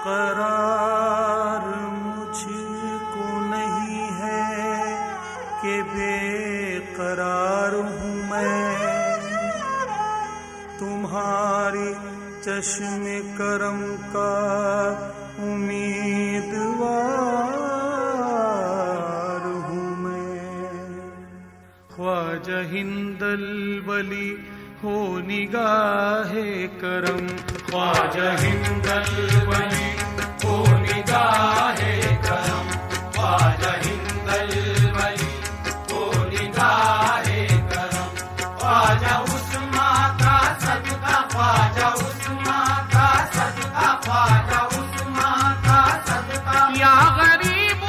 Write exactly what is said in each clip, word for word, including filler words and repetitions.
करार मुझको नहीं है कि बेकरार हूँ मैं, तुम्हारी चश्मे करम का उम्मीदवार हूँ मैं। ख्वाजा हिंदल वली हो निगाहे करम, ख्वाजा हिंदल वली हो निगाहे करम, ख्वाजा हिंदल वली हो निगाहे करम। ख्वाजा उस्मा का सदका, ख्वाजा उस्मा का सदका, ख्वाजा उस्मा का सदका। या गरीब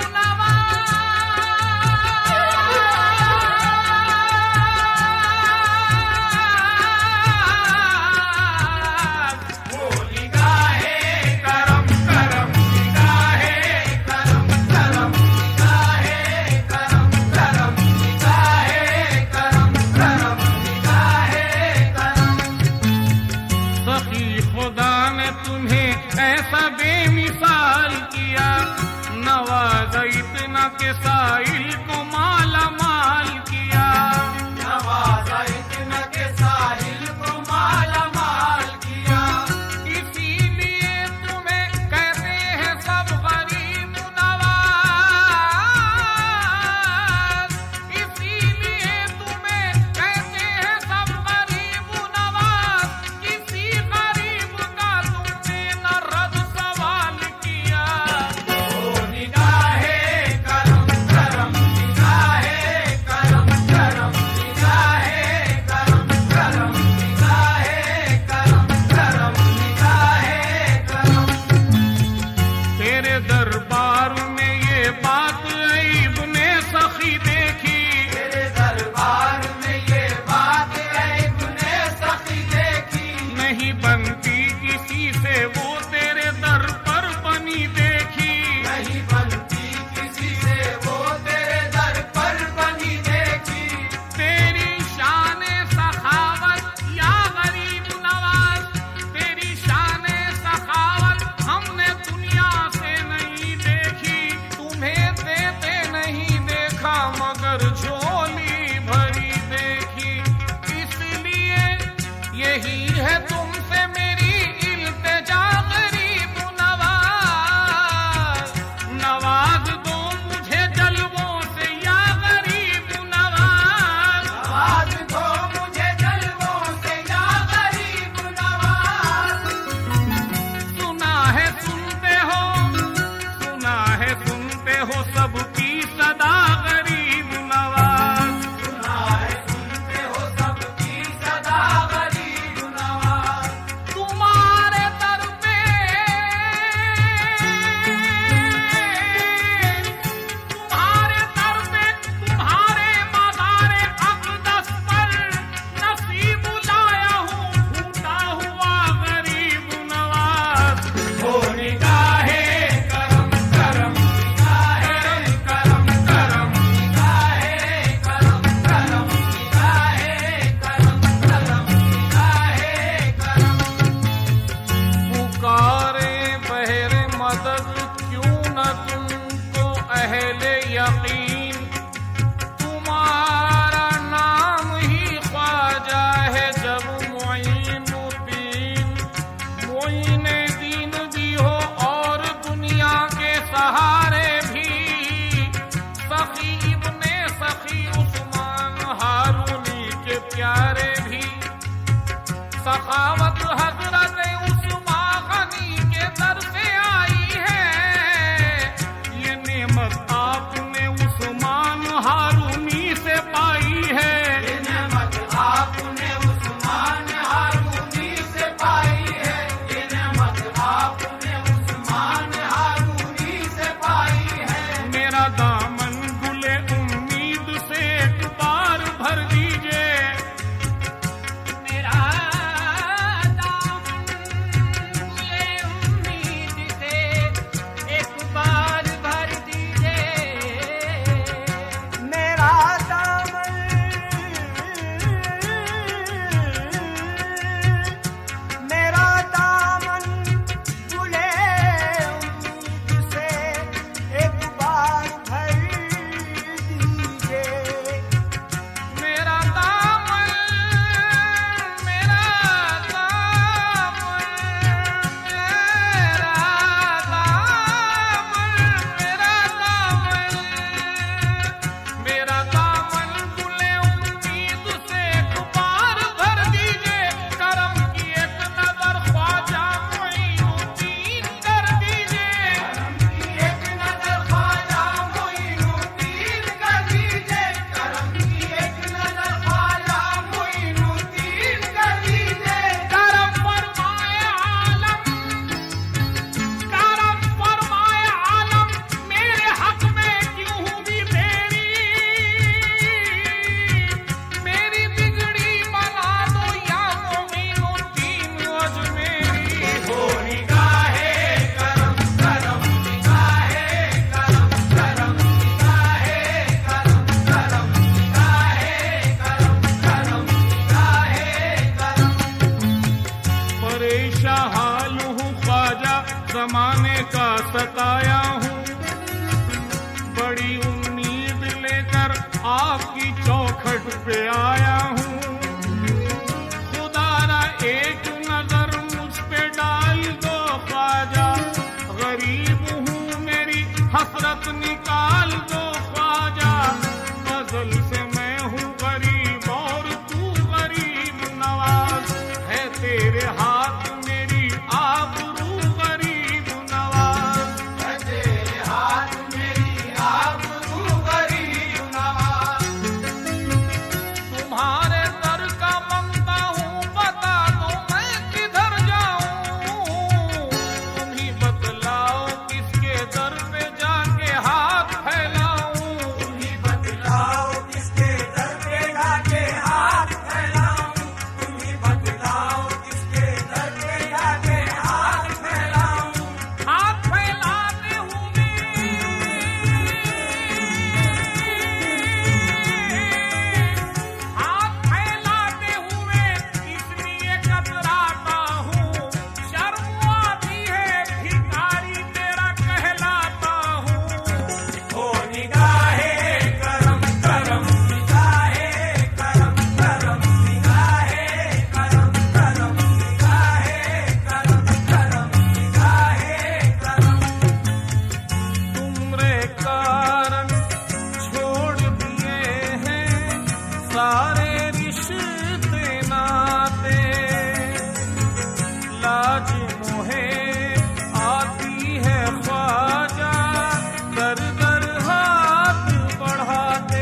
इतना के साइल को माला माल किया, नवाजा इतना के साहिल को माला माल किया। इसीलिए तुम्हें कहते हैं सब गरीब नवाज, इसीलिए तुम्हें कहते हैं सब गरीब नवाज। किसी गरीब का तुमने न रद सवाल किया। ओ निगाहे करम करम निगाहे परेशान हाल हूँ ख्वाजा, जमाने का सताया हूँ। बड़ी उम्मीद लेकर आपकी चौखट पे आया हूँ। खुदारा एक नजर मुझ पे डाल दो ख्वाजा, गरीब हूँ मेरी हसरत निकाल दो ख्वाजा। गजल से मैं हूँ गरीब और तू गरीब नवाज, है तेरे हाथ मेरी आबरू गरीब नवाज, है तेरे हाथ मेरी आबरू गरीब नवाज। तुम्हारे दर का मंगता हूँ, बता दो मैं किधर जाऊँ। तुम ही बतलाओ किसके दर पे जाके हाथ फैलाऊं। तुम ही बतलाओ किसके दर पे जाके हाथ फैलाऊं। तुम ही बतलाओ किसके दर पे जाके हाथ फैलाऊं। हाथ फैलाते हुए हाथ फैलाते हुए इसलिए कतराता हूँ, शर्म आती है भिखारी तेरा कहलाता हूँ। ओ निगाहे करम करम, निगाहे करम करम, निगाहे करम करम, निगाहे करम करम, निगाहे करम। तुमरे कारण छोड़ दिए हैं सारे रिश्ते नाते, लाज मोहे आती है ख्वाजा, दर दर हाथ बढ़ाते।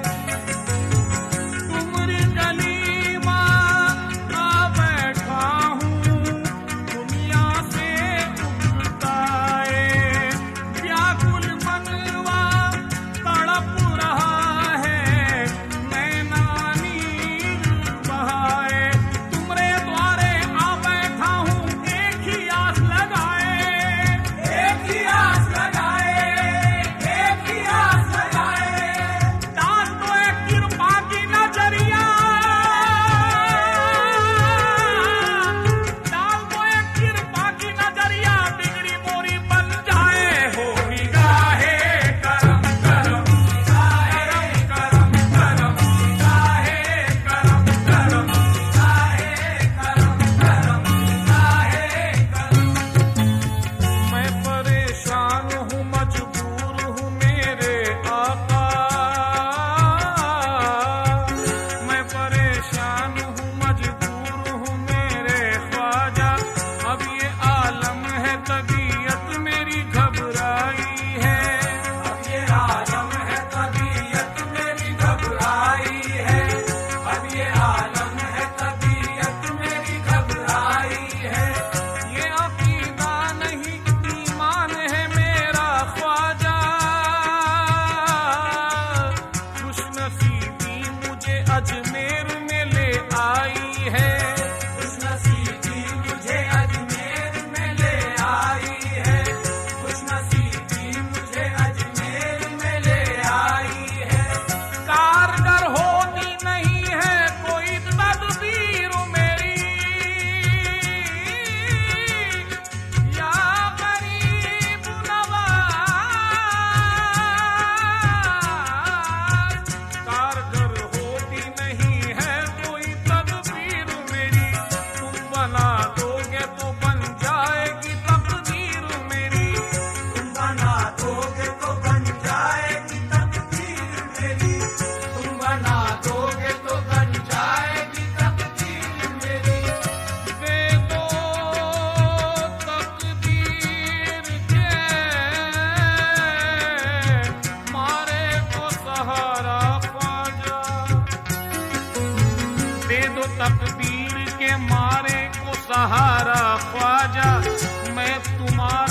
तुमरी गलीमा आ बैठा हूँ, दुनिया से उगताए। व्याकुल मनवा तड़प रहा है, नैना नीर बहाए। तुमरे द्वारे आ बैठा हूँ, एक ही आस लगाए, एक ही आस लगाए, एक ही आस लगाए। डाल दो एक कृपा की नजरिया, डाल दो एक कृपा की नजरिया, बिगड़ी मोरी बन जाए। हो निगाहे करम करम, निगाहे करम करम, निगाहे करम करम, निगाहे करम करम, निगाहे करम। मैं परेशान हूँ मजबूर हूँ मेरे आका, मैं परेशान हूँ मजबूर हूँ मेरे ख्वाजा। अब ये आलम है तबीयत मेरी घबराई है, अब ये आलम है तबीयत मेरी घबराई है। अब ये आलम है तबीयत मेरी घबराई है। ये अकीदा नहीं ईमान है मेरा ख्वाजा। खुशनसीबी मुझे अजमेर में ले आई है, खुशनसीबी मुझे अजमेर में ले आई है। खुशनसीबी मुझे अजमेर में ले आई है। कारगर होती नहीं है कोई तदबीर मेरी, या गरीब नवाज। कारगर होती नहीं है कोई तदबीर मेरी, तुम बना दोगे तो बन जाएगी तकदीर मेरी। तुम बना दोगे तो बन जाएगी तकदीर मेरी। तुम बना दोगे तो बन जाएगी तकदीर मेरी। दे दो तकदीर के मारे को सहारा ख्वाजा, दे दो तकदीर के मारे को सहारा ख्वाजा। मैं तुम्हारा